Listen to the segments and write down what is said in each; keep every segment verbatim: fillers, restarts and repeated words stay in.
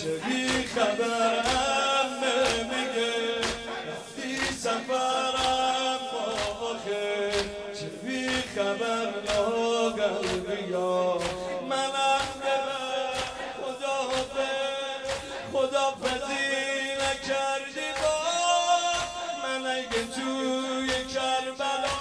چه بی خبرم میگه رفتی سفرم آخه چه بی خبر لاغر یا منم ببر خدافزی نکردی با من اگه توی کربلا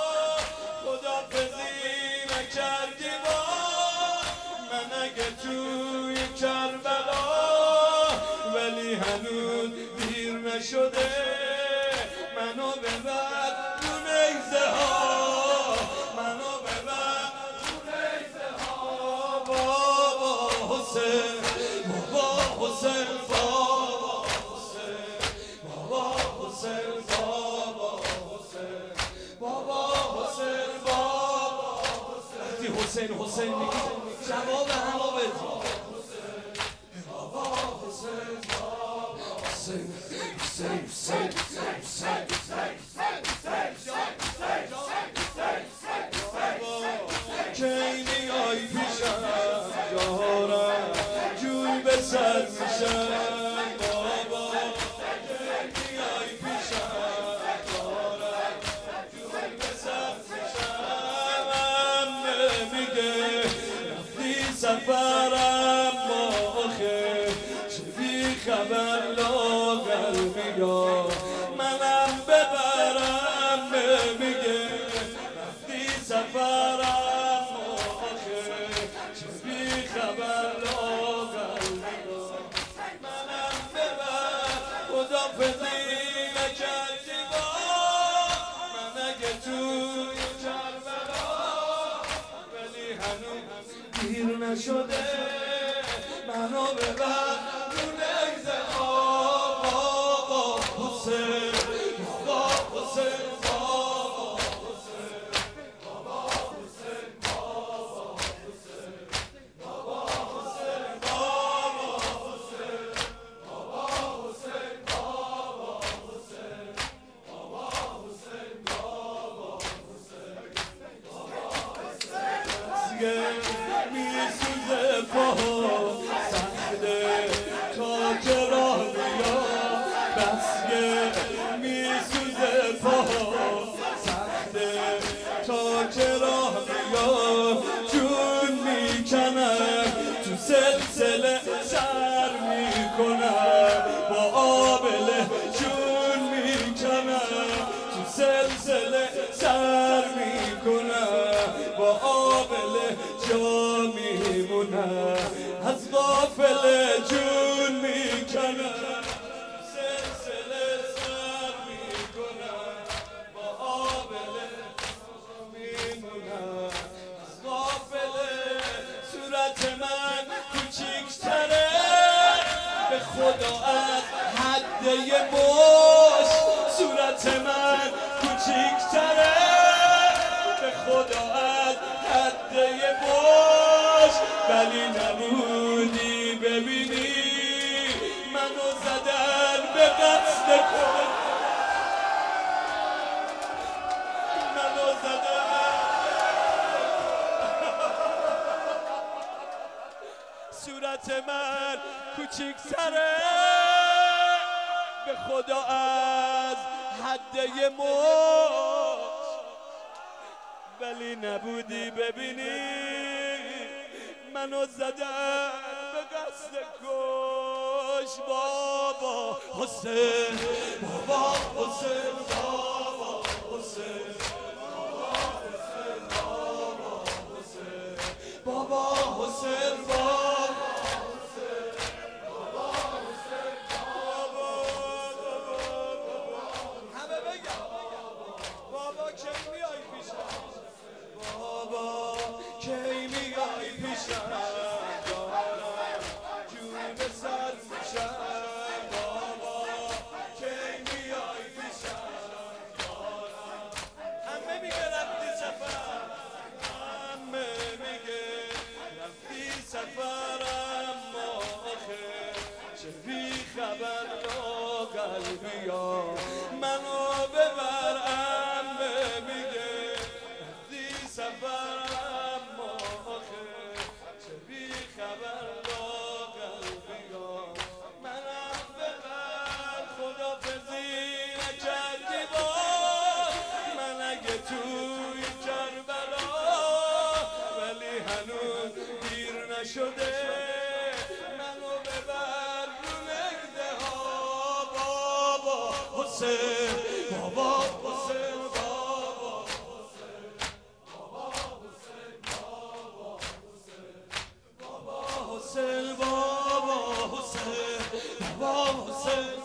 خدافزی نکردی با من اگه توی کربلا ولی هنوز دیر نشده منو ببر تو نیزه ها منو ببر تو نیزه ها بابا حسین بابا حسین بابا حسین بابا حسین بابا حسین بابا حسین بابا حسین حسین حسین میگی جواب همه بدی بابا حسین بابا حسین حسین حسین حسین کی میای پیشم جهارم جون به سر میشم بابا کی میای پیشم جهارم جون به سر میشم میگه رفتی سفرم آخه چه بی خبر لاغر میگه منم ببرم میگه رفتی سفرم آخه چه بی خبر لاغر میگه منم ببر خدافزی نکردی با من اگه توی کربلا ولی هنوز دیر نشده منو ببر تو نیزه ها بابا حسین بابا حسین بابا حسین بابا حسین بابا حسین بابا حسین بابا حسین بابا حسین بابا حسین بابا حسین بابا حسین میسوزه پاها سخته تا که راه بیا بسیه میسوزه پاها سخته تا که راه بیا جون میکنم تو سلسله سر میکنم با آبله جون میکنم تو سلسله سر میکنم با آبله جا میمونم از غافل جون میکنم سلسله سر میکنم با آبله جا میمونم از غافل صورت من کوچیکتره به خدا از حده مش صورت من کوچیکتره به خدا از حده مش ولی نبودی ببینی منو زدن به قصد کن منو زدن صورت من کوچیکتره به خدا از حده مش ولی نبودی ببینی منو زدن به قصد کش بابا حسین بابا حسین بابا حسین بابا حسین بابا حسین بابا حسین بابا حسین بابا حسین بابا همه بگم بابا کی میای پیشم بابا کی میای پیشم دارم جون به سر میشم بابا کی میای پیشم دارم همه میگه رفتی سفر همه میگه رفتی سفرم آخه چه بی خبر لاغر بیا منو ببرم میگه رفتی سفرم آخه چه بی خبر لاغر بیا حسین بابا حسین بابا حسین بابا حسین بابا حسین